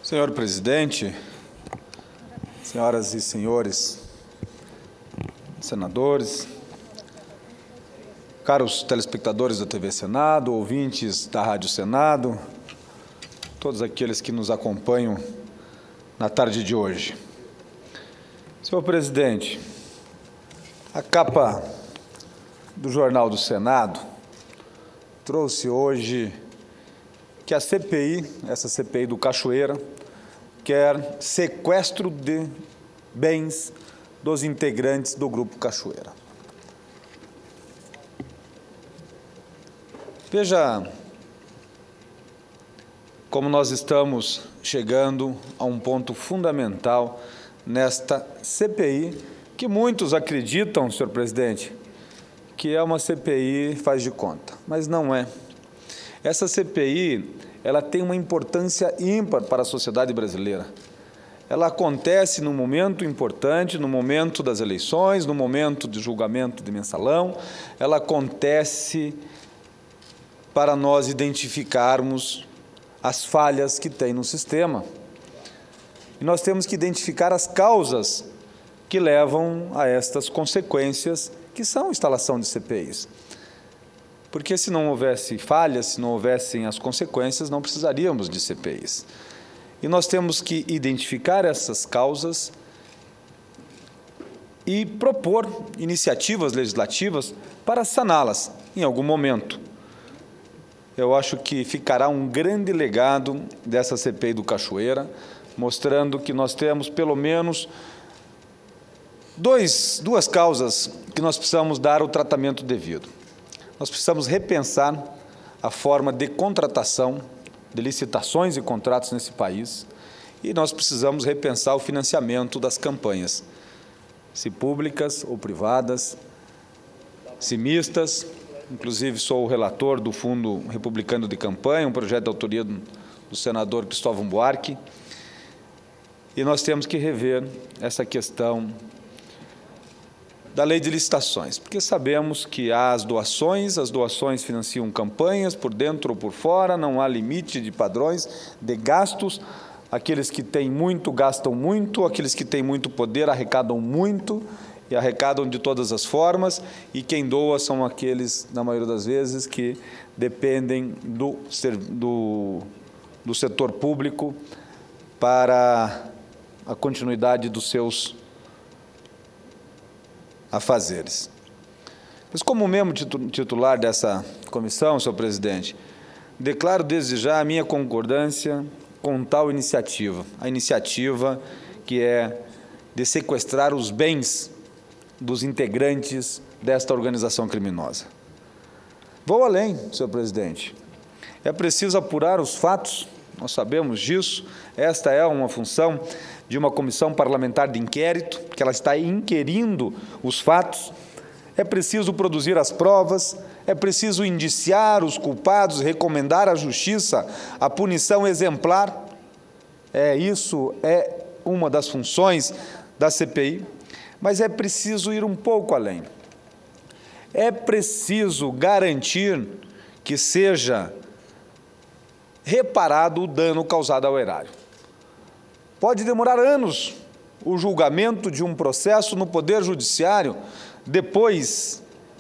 Senhor presidente, senhoras e senhores senadores, caros telespectadores da TV Senado, ouvintes da Rádio Senado, todos aqueles que nos acompanham na tarde de hoje. Senhor presidente, a capa do Jornal do Senado trouxe hoje que a CPI, essa CPI do Cachoeira, quer sequestro de bens dos integrantes do Grupo Cachoeira. Veja como nós estamos chegando a um ponto fundamental nesta CPI, que muitos acreditam, senhor presidente, que é uma CPI faz de conta, mas não é. Essa CPI, ela tem uma importância ímpar para a sociedade brasileira. Ela acontece num momento importante, no momento das eleições, no momento de julgamento de mensalão, ela acontece para nós identificarmos as falhas que tem no sistema. E nós temos que identificar as causas que levam a estas consequências, que são a instalação de CPIs. Porque se não houvesse falhas, se não houvessem as consequências, não precisaríamos de CPIs. E nós temos que identificar essas causas e propor iniciativas legislativas para saná-las em algum momento. Eu acho que ficará um grande legado dessa CPI do Cachoeira, mostrando que nós temos pelo menos duas causas que nós precisamos dar o tratamento devido. Nós precisamos repensar a forma de contratação, de licitações e contratos nesse país, e nós precisamos repensar o financiamento das campanhas, se públicas ou privadas, se mistas. Inclusive, sou o relator do Fundo Republicano de Campanha, um projeto de autoria do senador Cristóvão Buarque, e nós temos que rever essa questão da lei de licitações, porque sabemos que há as doações financiam campanhas por dentro ou por fora, não há limite de padrões de gastos, aqueles que têm muito gastam muito, aqueles que têm muito poder arrecadam muito e arrecadam de todas as formas, e quem doa são aqueles, na maioria das vezes, que dependem do setor público para a continuidade dos seus afazeres. Mas, como membro titular dessa comissão, senhor presidente, declaro desde já a minha concordância com tal iniciativa, a iniciativa que é de sequestrar os bens dos integrantes desta organização criminosa. Vou além, senhor presidente. É preciso apurar os fatos, nós sabemos disso, esta é uma função de uma comissão parlamentar de inquérito, que ela está inquirindo os fatos. É preciso produzir as provas, é preciso indiciar os culpados, recomendar à justiça a punição exemplar. Isso é uma das funções da CPI, mas é preciso ir um pouco além. É preciso garantir que seja reparado o dano causado ao erário. Pode demorar anos o julgamento de um processo no Poder Judiciário, depois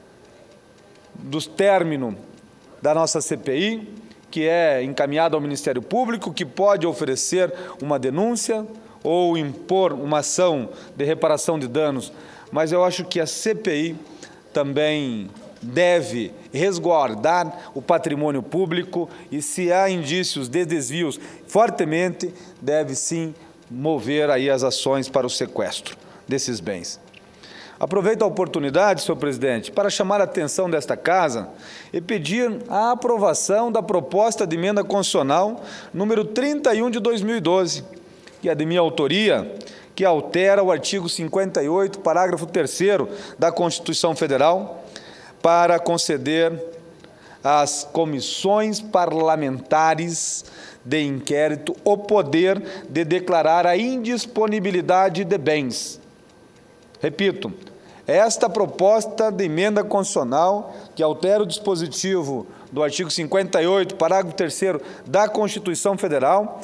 do término da nossa CPI, que é encaminhada ao Ministério Público, que pode oferecer uma denúncia ou impor uma ação de reparação de danos. Mas eu acho que a CPI também deve resguardar o patrimônio público e, se há indícios de desvios, fortemente deve sim mover aí as ações para o sequestro desses bens. Aproveito a oportunidade, senhor presidente, para chamar a atenção desta Casa e pedir a aprovação da proposta de emenda constitucional número 31 de 2012, que é de minha autoria, que altera o artigo 58, parágrafo 3º da Constituição Federal, para conceder às comissões parlamentares de inquérito o poder de declarar a indisponibilidade de bens. Repito, esta proposta de emenda constitucional, que altera o dispositivo do artigo 58, parágrafo 3º da Constituição Federal,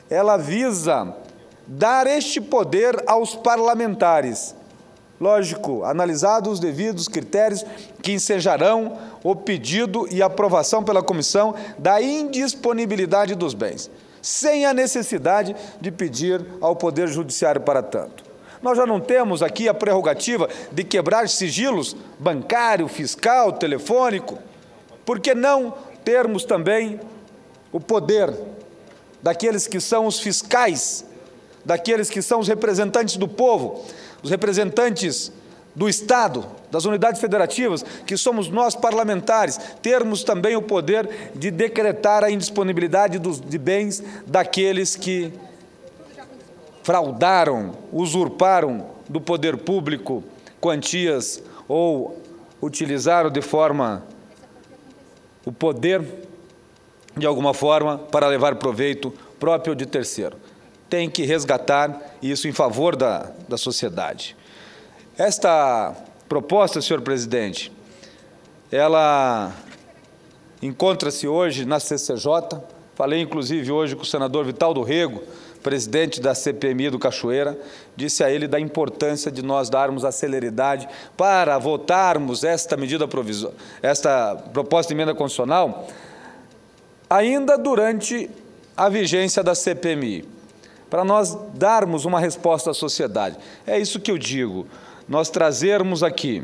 ela visa dar este poder aos parlamentares. Lógico, analisados os devidos critérios que ensejarão o pedido e aprovação pela comissão da indisponibilidade dos bens, sem a necessidade de pedir ao Poder Judiciário para tanto. Nós já não temos aqui a prerrogativa de quebrar sigilos bancário, fiscal, telefônico. Por que não termos também o poder daqueles que são os fiscais, daqueles que são os representantes do povo, os representantes do Estado, das unidades federativas, que somos nós parlamentares, termos também o poder de decretar a indisponibilidade de bens daqueles que fraudaram, usurparam do poder público quantias ou utilizaram de forma o poder, de alguma forma, para levar proveito próprio ou de terceiro. Tem que resgatar isso em favor da sociedade. Esta proposta, senhor presidente, ela encontra-se hoje na CCJ. Falei, inclusive, hoje com o senador Vitaldo Rego, presidente da CPMI do Cachoeira, disse a ele da importância de nós darmos a celeridade para votarmos esta medida provisória, esta proposta de emenda constitucional, ainda durante a vigência da CPMI, para nós darmos uma resposta à sociedade. É isso que eu digo, nós trazermos aqui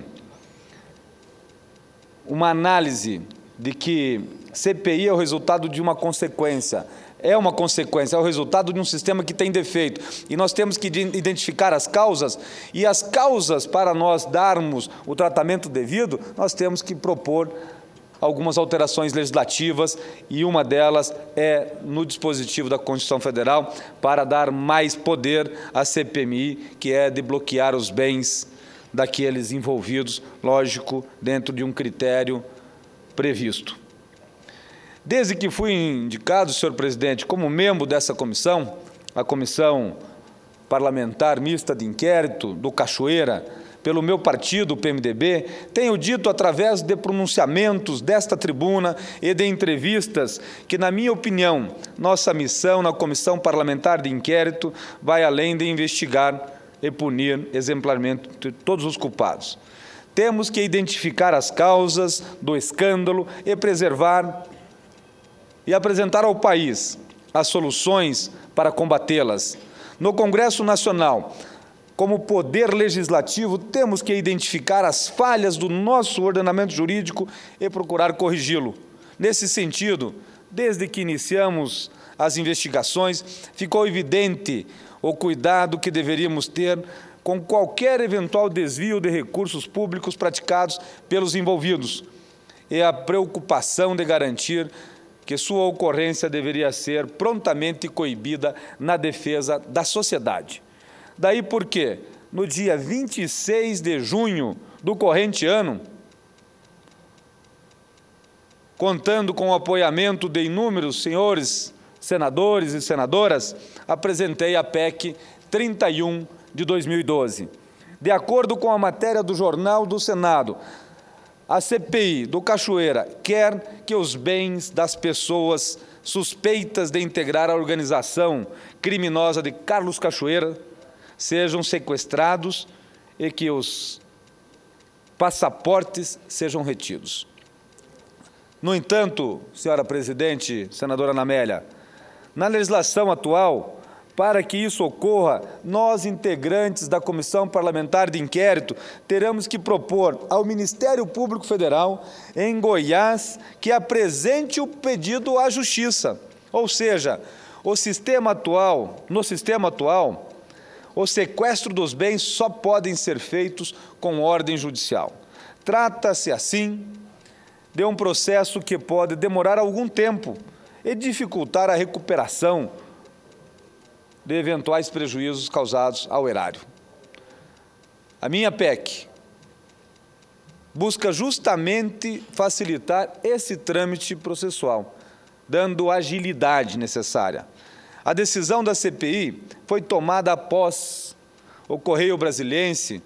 uma análise de que CPI é o resultado de uma consequência, é o resultado de um sistema que tem defeito. E nós temos que identificar as causas, e as causas, para nós darmos o tratamento devido, nós temos que propor algumas alterações legislativas, e uma delas é no dispositivo da Constituição Federal, para dar mais poder à CPMI, que é de bloquear os bens daqueles envolvidos, lógico, dentro de um critério previsto. Desde que fui indicado, senhor presidente, como membro dessa comissão, a Comissão Parlamentar Mista de Inquérito do Cachoeira, pelo meu partido, o PMDB, tenho dito através de pronunciamentos desta tribuna e de entrevistas que, na minha opinião, nossa missão na Comissão Parlamentar de Inquérito vai além de investigar e punir exemplarmente todos os culpados. Temos que identificar as causas do escândalo e preservar e apresentar ao país as soluções para combatê-las. No Congresso Nacional, como poder legislativo, temos que identificar as falhas do nosso ordenamento jurídico e procurar corrigi-lo. Nesse sentido, desde que iniciamos as investigações, ficou evidente o cuidado que deveríamos ter com qualquer eventual desvio de recursos públicos praticados pelos envolvidos e a preocupação de garantir que sua ocorrência deveria ser prontamente coibida na defesa da sociedade. Daí porque, no dia 26 de junho do corrente ano, contando com o apoiamento de inúmeros senhores senadores e senadoras, apresentei a PEC 31 de 2012. De acordo com a matéria do Jornal do Senado, a CPI do Cachoeira quer que os bens das pessoas suspeitas de integrar a organização criminosa de Carlos Cachoeira sejam sequestrados e que os passaportes sejam retidos. No entanto, senhora presidente, senadora Ana Amélia, na legislação atual, para que isso ocorra, nós, integrantes da Comissão Parlamentar de Inquérito, teremos que propor ao Ministério Público Federal, em Goiás, que apresente o pedido à Justiça. Ou seja, no sistema atual, o sequestro dos bens só podem ser feitos com ordem judicial. Trata-se, assim, de um processo que pode demorar algum tempo e dificultar a recuperação de eventuais prejuízos causados ao erário. A minha PEC busca justamente facilitar esse trâmite processual, dando a agilidade necessária. A decisão da CPI foi tomada após o Correio Brasiliense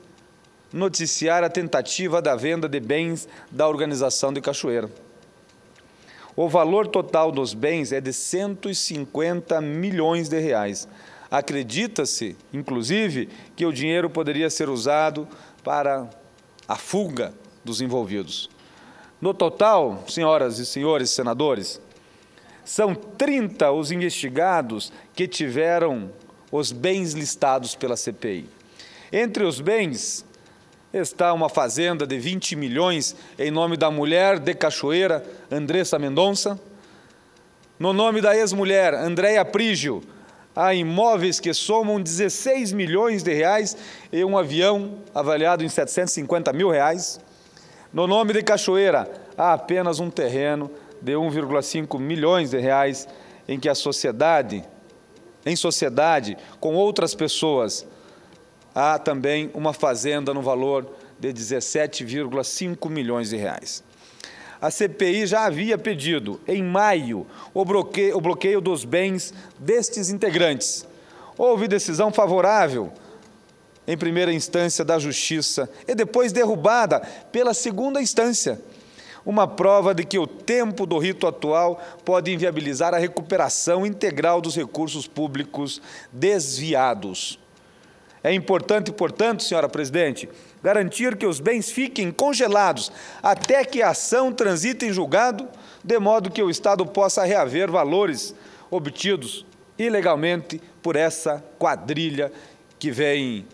noticiar a tentativa da venda de bens da organização de Cachoeira. O valor total dos bens é de 150 milhões de reais. Acredita-se, inclusive, que o dinheiro poderia ser usado para a fuga dos envolvidos. No total, senhoras e senhores senadores, são 30 os investigados que tiveram os bens listados pela CPI. Entre os bens está uma fazenda de 20 milhões em nome da mulher de Cachoeira, Andressa Mendonça. No nome da ex-mulher, Andréia Prígio, há imóveis que somam 16 milhões de reais e um avião avaliado em 750 mil reais. No nome de Cachoeira, há apenas um terreno de 1,5 milhões de reais em que em sociedade com outras pessoas, há também uma fazenda no valor de 17,5 milhões de reais. A CPI já havia pedido, em maio, o bloqueio dos bens destes integrantes. Houve decisão favorável em primeira instância da Justiça e depois derrubada pela segunda instância. Uma prova de que o tempo do rito atual pode inviabilizar a recuperação integral dos recursos públicos desviados. É importante, portanto, senhora presidente, garantir que os bens fiquem congelados até que a ação transite em julgado, de modo que o Estado possa reaver valores obtidos ilegalmente por essa quadrilha que vem,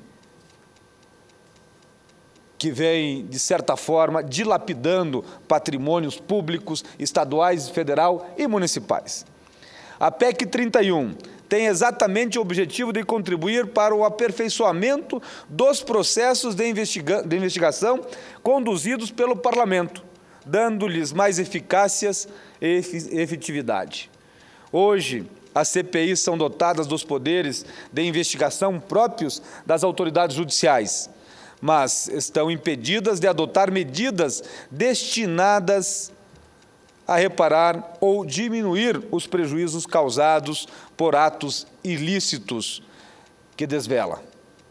de certa forma, dilapidando patrimônios públicos, estaduais, federal e municipais. A PEC 31 tem exatamente o objetivo de contribuir para o aperfeiçoamento dos processos de investigação conduzidos pelo Parlamento, dando-lhes mais eficácias e efetividade. Hoje, as CPIs são dotadas dos poderes de investigação próprios das autoridades judiciais, mas estão impedidas de adotar medidas destinadas a reparar ou diminuir os prejuízos causados por atos ilícitos que desvela.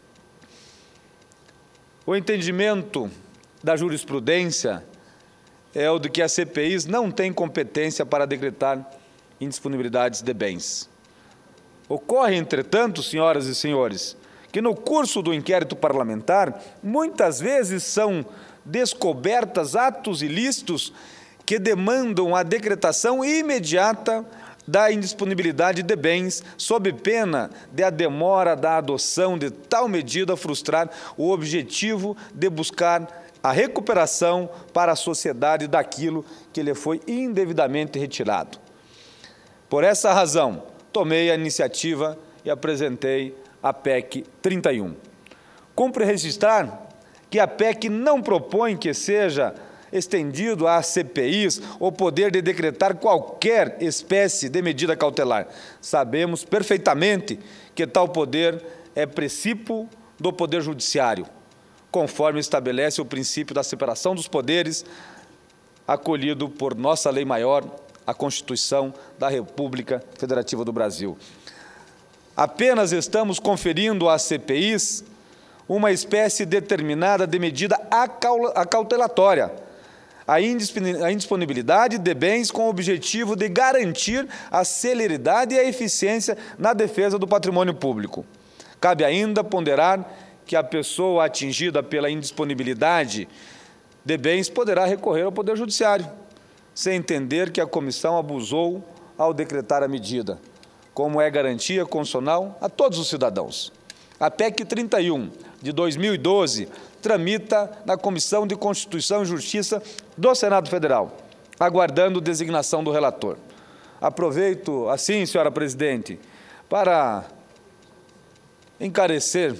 O entendimento da jurisprudência é o de que as CPIs não têm competência para decretar indisponibilidades de bens. Ocorre, entretanto, senhoras e senhores, que no curso do inquérito parlamentar, muitas vezes são descobertas atos ilícitos que demandam a decretação imediata da indisponibilidade de bens, sob pena de a demora da adoção de tal medida frustrar o objetivo de buscar a recuperação para a sociedade daquilo que lhe foi indevidamente retirado. Por essa razão, tomei a iniciativa e apresentei a PEC 31. Cumpre registrar que a PEC não propõe que seja estendido às CPIs o poder de decretar qualquer espécie de medida cautelar. Sabemos perfeitamente que tal poder é princípio do Poder Judiciário, conforme estabelece o princípio da separação dos poderes, acolhido por nossa lei maior, a Constituição da República Federativa do Brasil. Apenas estamos conferindo às CPIs uma espécie determinada de medida acautelatória, a indisponibilidade de bens com o objetivo de garantir a celeridade e a eficiência na defesa do patrimônio público. Cabe ainda ponderar que a pessoa atingida pela indisponibilidade de bens poderá recorrer ao Poder Judiciário, sem entender que a comissão abusou ao decretar a medida, como é garantia constitucional a todos os cidadãos. A PEC 31, de 2012, tramita na Comissão de Constituição e Justiça do Senado Federal, aguardando designação do relator. Aproveito, assim, senhora presidente, para encarecer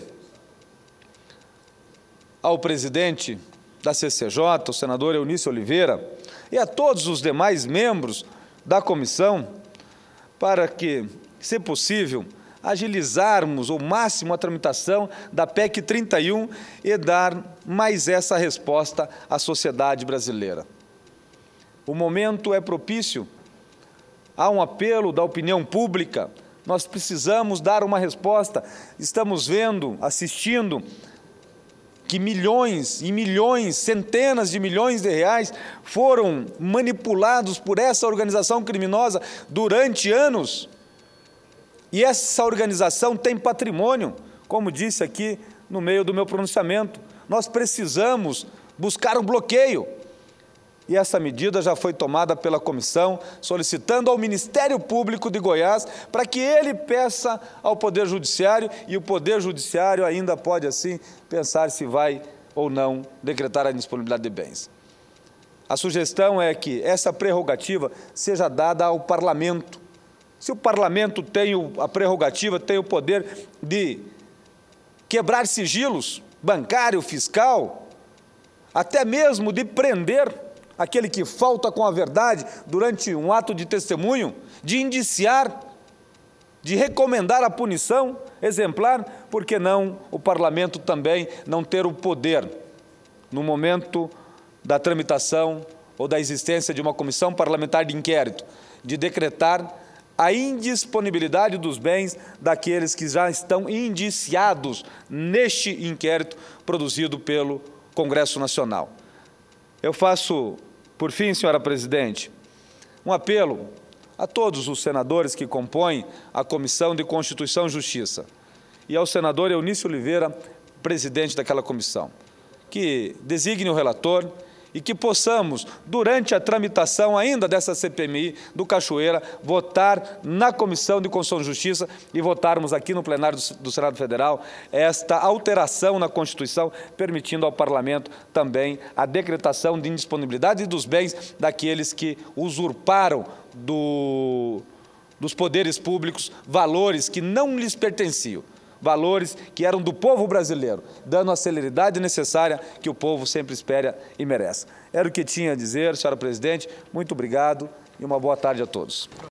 ao presidente da CCJ, o senador Eunício Oliveira, e a todos os demais membros da comissão, para que, se possível, agilizarmos ao máximo a tramitação da PEC 31 e dar mais essa resposta à sociedade brasileira. O momento é propício, há um apelo da opinião pública, nós precisamos dar uma resposta. Estamos vendo, assistindo, que milhões e milhões, centenas de milhões de reais foram manipulados por essa organização criminosa durante anos. E essa organização tem patrimônio, como disse aqui no meio do meu pronunciamento. Nós precisamos buscar um bloqueio. E essa medida já foi tomada pela comissão, solicitando ao Ministério Público de Goiás para que ele peça ao Poder Judiciário, e o Poder Judiciário ainda pode, assim, pensar se vai ou não decretar a indisponibilidade de bens. A sugestão é que essa prerrogativa seja dada ao Parlamento. Se o Parlamento tem a prerrogativa, tem o poder de quebrar sigilos bancário, fiscal, até mesmo de prender aquele que falta com a verdade durante um ato de testemunho, de indiciar, de recomendar a punição exemplar, por que não o Parlamento também não ter o poder, no momento da tramitação ou da existência de uma comissão parlamentar de inquérito, de decretar a indisponibilidade dos bens daqueles que já estão indiciados neste inquérito produzido pelo Congresso Nacional. Eu faço, por fim, senhora presidente, um apelo a todos os senadores que compõem a Comissão de Constituição e Justiça e ao senador Eunício Oliveira, presidente daquela comissão, que designe o relator e que possamos, durante a tramitação ainda dessa CPMI do Cachoeira, votar na Comissão de Constituição e Justiça e votarmos aqui no plenário do Senado Federal esta alteração na Constituição, permitindo ao Parlamento também a decretação de indisponibilidade dos bens daqueles que usurparam dos poderes públicos valores que não lhes pertenciam, valores que eram do povo brasileiro, dando a celeridade necessária que o povo sempre espera e merece. Era o que tinha a dizer, senhora presidente. Muito obrigado e uma boa tarde a todos.